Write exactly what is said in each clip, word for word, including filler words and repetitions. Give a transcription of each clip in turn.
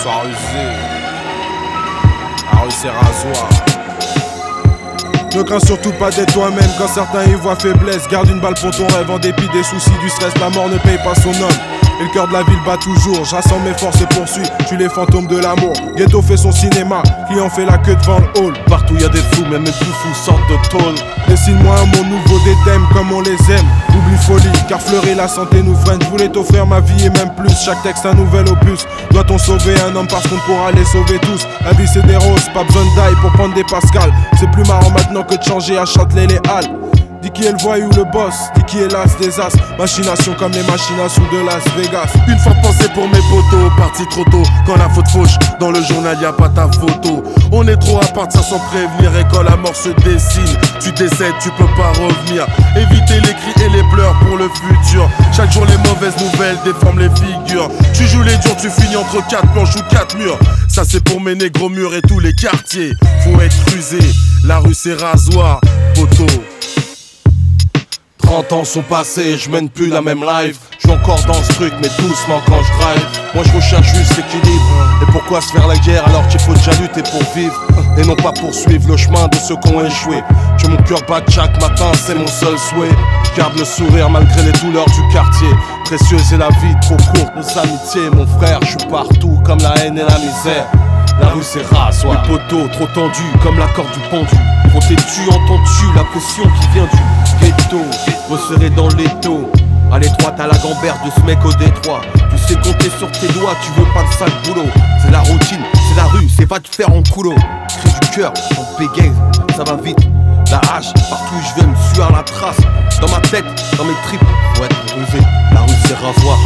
sois rusé. La rue c'est rasoir. Ne crains surtout pas d'être toi-même quand certains y voient faiblesse. Garde une balle pour ton rêve en dépit des soucis, du stress. La mort ne paye pas son homme. Et le cœur de la ville bat toujours. Je rassemble mes forces et poursuis. Tue les fantômes de l'amour. Ghetto fait son cinéma. Client fait la queue devant le hall. Partout y a des fous, même les plus fous sortent de tôle. Dessine-moi un monde nouveau, des thèmes comme on les aime. Oublie folie, car fleurir la santé nous freine. Je voulais t'offrir ma vie et même plus. Chaque texte un nouvel opus. Doit-on sauver un homme parce qu'on pourra les sauver tous? La vie c'est des roses, pas besoin d'ail pour prendre des pascals. C'est plus marrant maintenant que de changer à Châtelet les halles. Dis qui est le voyou, le boss, dis qui est l'as des as. Machination comme les machinations de Las Vegas. Une fois pensé pour mes potos, parti trop tôt. Quand la faute fauche, dans le journal y a pas ta photo. On est trop à partir sans prévenir. Et quand la mort se dessine, tu décèdes, tu peux pas revenir. Éviter les cris et les pleurs pour le futur. Chaque jour les mauvaises nouvelles déforment les figures. Tu joues les durs, tu finis entre quatre planches ou quatre murs. Ça c'est pour mes négros murs et tous les quartiers. Faut être rusé, la rue c'est rasoir, poteau. Trente ans sont passés, je mène plus la même life. Je suis encore dans ce truc mais doucement quand je drive. Moi je recherche juste l'équilibre. Et pourquoi se faire la guerre alors qu'il faut déjà lutter pour vivre et non pas poursuivre le chemin de ceux qui ont échoué. Que mon cœur bat chaque matin, c'est mon seul souhait. Je garde le sourire malgré les douleurs du quartier. Précieuse est la vie, trop courte nos amitiés. Mon frère, je suis partout comme la haine et la misère. La rue c'est rasoir. Les poteaux trop tendus comme la corde du pendu. Trop têtu, entends-tu la pression qui vient du ghetto. Resserré dans l'étau, à l'étroite à la gambère de ce mec au détroit. Tu sais compter sur tes doigts, tu veux pas de sale boulot. C'est la routine, c'est la rue, c'est va te faire en coulo. Cri du cœur, en bégaye, ça va vite. La hache, partout où je vais me suivre la trace. Dans ma tête, dans mes tripes, faut être rusé. La rue c'est rasoir.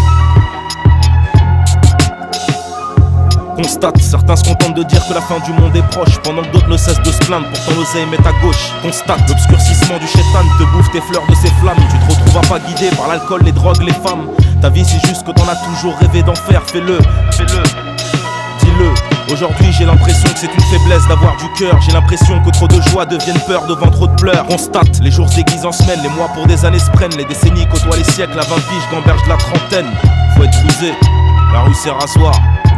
Constate, certains se contentent de dire que la fin du monde est proche, pendant que d'autres ne cessent de se plaindre, pourtant l'oseille met à gauche. Constate, l'obscurcissement du chétan te bouffe tes fleurs de ses flammes. Tu te retrouves à pas guidé par l'alcool, les drogues, les femmes. Ta vie c'est juste que t'en as toujours rêvé d'en faire, fais-le, fais-le, dis-le. Aujourd'hui j'ai l'impression que c'est une faiblesse d'avoir du cœur. J'ai l'impression que trop de joie deviennent peur devant trop de pleurs. Constate, les jours s'aiguisent en semaines, les mois pour des années se prennent. Les décennies côtoient les siècles, à vingt piges gamberge de la trentaine. Faut être rusé, la rue c'est rasoir.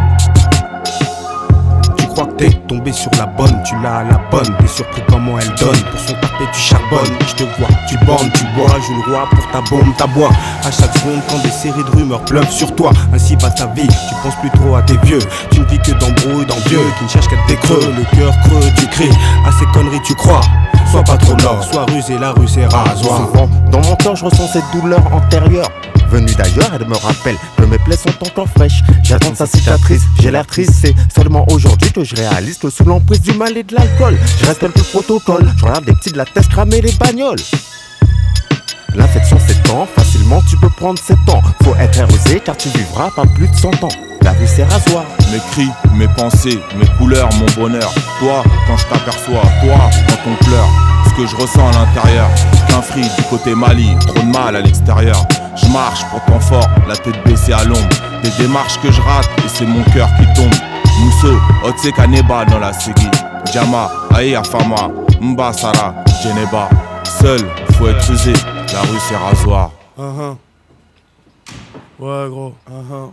Tu crois que t'es tombé sur la bonne, tu l'as à la bonne. T'es surpris comment elle donne, pour son tapé tu charbonnes. Je te vois, tu bandes, tu bois, je le roi pour ta bombe, ta bois. À chaque seconde quand des séries de rumeurs pleuvent sur toi, ainsi va ta vie, tu penses plus trop à tes vieux. Tu ne vis que d'embrouilles, d'envieux, qui ne cherchent qu'à te décreux. Le cœur creux, tu cries, à ces conneries tu crois. Sois pas trop lord, sois rusé, la rue c'est rasoir. Souvent, dans mon cœur je ressens cette douleur antérieure. Venue d'ailleurs, elle me rappelle que mes plaies sont encore fraîches. J'attends sa cicatrice, j'ai l'air triste. C'est seulement aujourd'hui que je réalise que sous l'emprise du mal et de l'alcool, je respecte le protocole. Je regarde les petits de la tête cramer les bagnoles. L'infection s'étend, facilement tu peux prendre sept ans. Faut être rusé car tu vivras pas plus de cent ans. La vie c'est rasoir. Mes cris, mes pensées, mes couleurs, mon bonheur. Toi, quand je t'aperçois, toi, quand on pleure. Ce que je ressens à l'intérieur, qu'un free du côté Mali, trop de mal à l'extérieur. Je marche pourtant fort, la tête baissée à l'ombre. Des démarches que je rate et c'est mon cœur qui tombe. Mousso, Otse Kaneba dans la série. Jama, Aïe Afama, Mba Sara, Geneba. Seul, faut être usé, la rue c'est rasoir. Uh-huh. Ouais gros, uh-huh.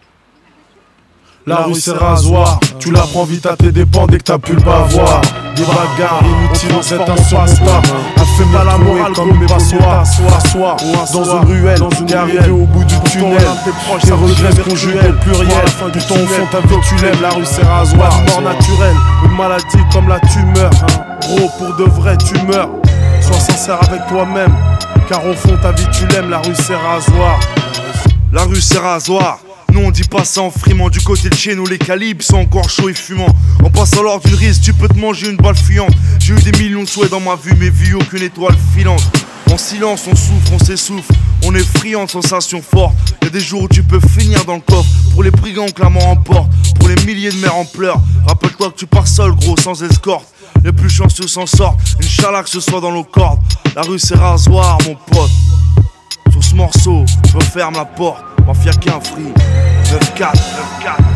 La rue c'est rasoir, tu la prends vite à tes dépens dès que t'as pu le bavoir. Des bagarres inutiles, on cette insurmontable. A fait pas la morale comme mes passoires. S'asseoir dans une ruelle, t'es arrivé au bout du tunnel. Tes regrets se conjuguent au pluriel. Du temps au fond ta vie tu l'aimes, la rue c'est rasoir. Mort naturelle, une maladie comme la tumeur. Gros pour de vrai tu meurs. Sois sincère avec toi-même, car au fond ta vie tu l'aimes, la rue c'est rasoir. La rue c'est rasoir. Nous on dit pas ça en frimant. Du côté de chez nous les calibres sont encore chauds et fumants. En passant lors d'une risque tu peux te manger une balle fuyante. J'ai eu des millions de souhaits dans ma vue mais vu aucune étoile filante. En silence on souffre, on s'essouffle. On est friand de sensations fortes. Y'a des jours où tu peux finir dans le coffre. Pour les brigands que la mort emporte. Pour les milliers de mères en pleurs. Rappelle-toi que tu pars seul gros sans escorte. Les plus chanceux s'en sortent. Inch'Allah que ce soit dans nos cordes. La rue c'est rasoir mon pote. Sur ce morceau, je referme la porte. Mafia qu'un free. neuf quatre, neuf quatre.